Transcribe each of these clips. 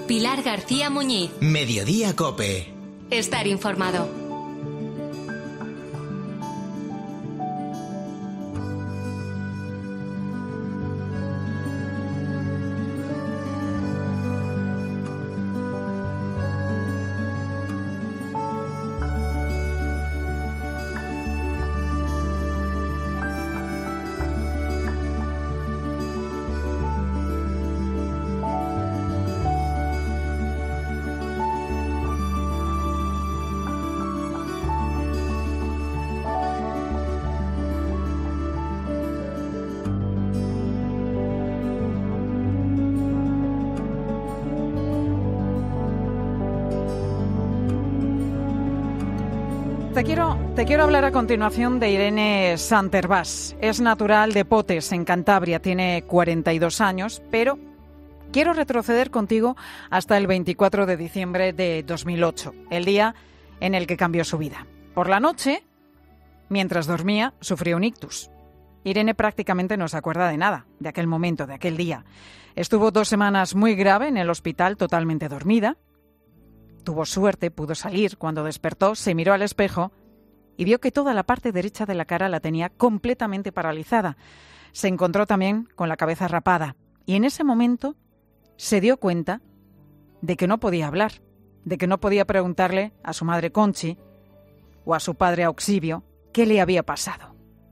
Pilar García Muñiz. Mediodía COPE. Estar informado. Te quiero hablar a continuación de Irene Santervás. Es natural de Potes, en Cantabria, tiene 42 años, pero quiero retroceder contigo hasta el 24 de diciembre de 2008, el día en el que cambió su vida. Por la noche, mientras dormía, sufrió un ictus. Irene prácticamente no se acuerda de nada, de aquel momento, de aquel día. Estuvo 2 semanas muy grave en el hospital, totalmente dormida. Tuvo suerte, pudo salir. Cuando despertó, se miró al espejo y vio que toda la parte derecha de la cara la tenía completamente paralizada. Se encontró también con la cabeza rapada y en ese momento se dio cuenta de que no podía hablar, de que no podía preguntarle a su madre Conchi o a su padre Auxibio qué le había pasado.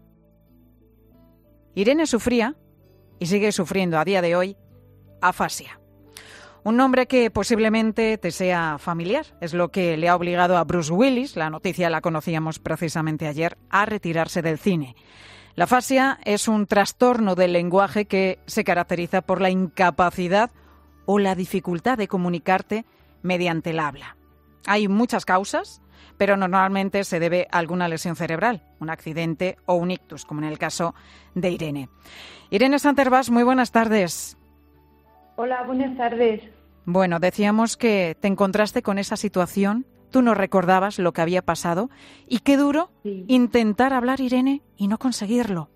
Irene sufría, y sigue sufriendo a día de hoy, afasia. Un nombre que posiblemente te sea familiar. Es lo que le ha obligado a Bruce Willis, la noticia la conocíamos precisamente ayer, a retirarse del cine. La afasia es un trastorno del lenguaje que se caracteriza por la incapacidad o la dificultad de comunicarte mediante el habla. Hay muchas causas, pero normalmente se debe a alguna lesión cerebral, un accidente o un ictus, como en el caso de Irene. Irene Santervás, muy buenas tardes. Hola, buenas tardes. Bueno, decíamos que te encontraste con esa situación, tú no recordabas lo que había pasado y qué duro intentar hablar, Irene, y no conseguirlo.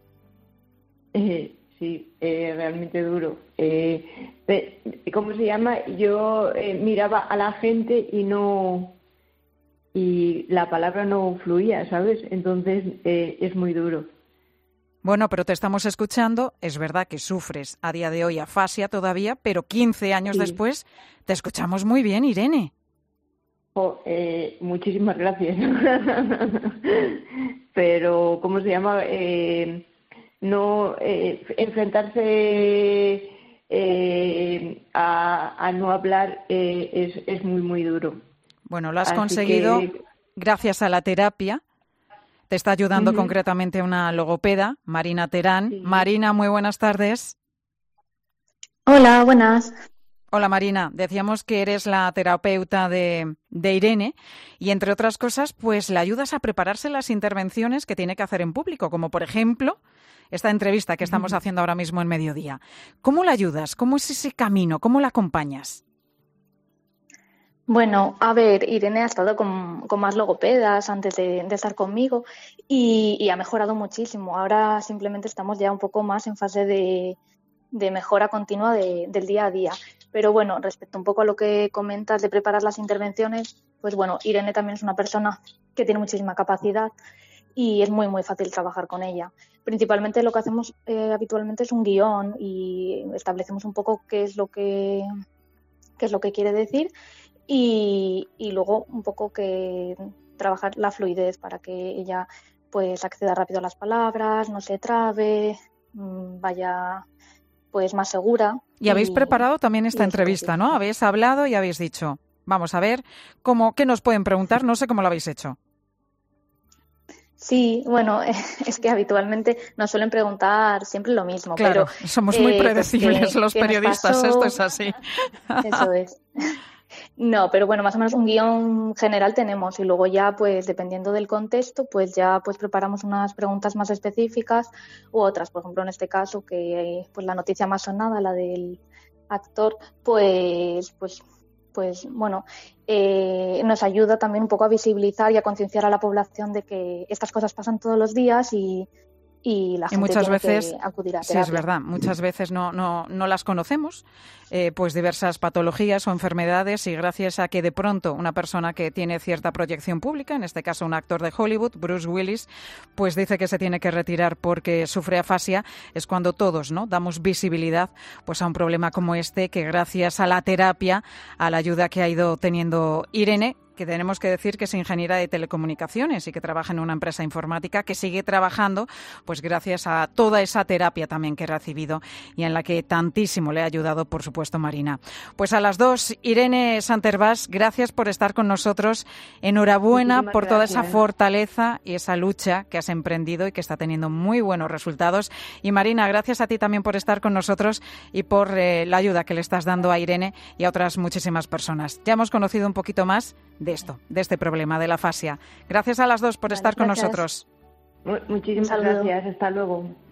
Sí, realmente duro. ¿Cómo se llama? Yo miraba a la gente y la palabra no fluía, ¿sabes? Entonces es muy duro. Bueno, pero te estamos escuchando. Es verdad que sufres a día de hoy afasia todavía, pero 15 años después te escuchamos muy bien, Irene. Muchísimas gracias. Pero, ¿cómo se llama? No enfrentarse a no hablar es muy, muy duro. Bueno, lo has conseguido gracias a la terapia. Te está ayudando concretamente una logopeda, Marina Terán. Sí. Marina, muy buenas tardes. Hola, buenas. Hola, Marina. Decíamos que eres la terapeuta de Irene y, entre otras cosas, pues le ayudas a prepararse las intervenciones que tiene que hacer en público, como, por ejemplo, esta entrevista que estamos haciendo ahora mismo en Mediodía. ¿Cómo la ayudas? ¿Cómo es ese camino? ¿Cómo la acompañas? Bueno, a ver, Irene ha estado con más logopedas antes de estar conmigo y ha mejorado muchísimo. Ahora simplemente estamos ya un poco más en fase de mejora continua del día a día. Pero bueno, respecto un poco a lo que comentas de preparar las intervenciones, pues bueno, Irene también es una persona que tiene muchísima capacidad y es muy, muy fácil trabajar con ella. Principalmente lo que hacemos habitualmente es un guión y establecemos un poco qué es lo que quiere decir. Y luego un poco que trabajar la fluidez para que ella pues acceda rápido a las palabras, no se trabe, vaya pues más segura. Y habéis preparado también esta entrevista, ¿no? Habéis hablado y habéis dicho, vamos a ver qué nos pueden preguntar, no sé cómo lo habéis hecho. Sí, bueno, es que habitualmente nos suelen preguntar siempre lo mismo. Claro, pero somos muy predecibles los periodistas, esto es así. Eso es. No, pero bueno, más o menos un guión general tenemos y luego ya, pues dependiendo del contexto, pues ya pues preparamos unas preguntas más específicas u otras. Por ejemplo, en este caso, que pues la noticia más sonada, la del actor, pues bueno, nos ayuda también un poco a visibilizar y a concienciar a la población de que estas cosas pasan todos los días y y la gente muchas tiene veces, que acudir a terapia. sí, es verdad, muchas veces no las conocemos, pues diversas patologías o enfermedades, y gracias a que de pronto una persona que tiene cierta proyección pública, en este caso un actor de Hollywood, Bruce Willis, pues dice que se tiene que retirar porque sufre afasia, es cuando todos, ¿no?, damos visibilidad pues a un problema como este, que gracias a la terapia, a la ayuda que ha ido teniendo Irene, que tenemos que decir que es ingeniera de telecomunicaciones y que trabaja en una empresa informática, que sigue trabajando pues gracias a toda esa terapia también que ha recibido y en la que tantísimo le ha ayudado, por supuesto, Marina. Pues a las dos, Irene Santervas, gracias por estar con nosotros. Enhorabuena Muchísimas por toda gracias. esa fortaleza y esa lucha que has emprendido y que está teniendo muy buenos resultados. Y Marina, gracias a ti también por estar con nosotros y por la ayuda que le estás dando a Irene y a otras muchísimas personas. Ya hemos conocido un poquito más de esto, de este problema de la afasia. Gracias a las dos por estar con nosotros. Muchísimas gracias. Hasta luego.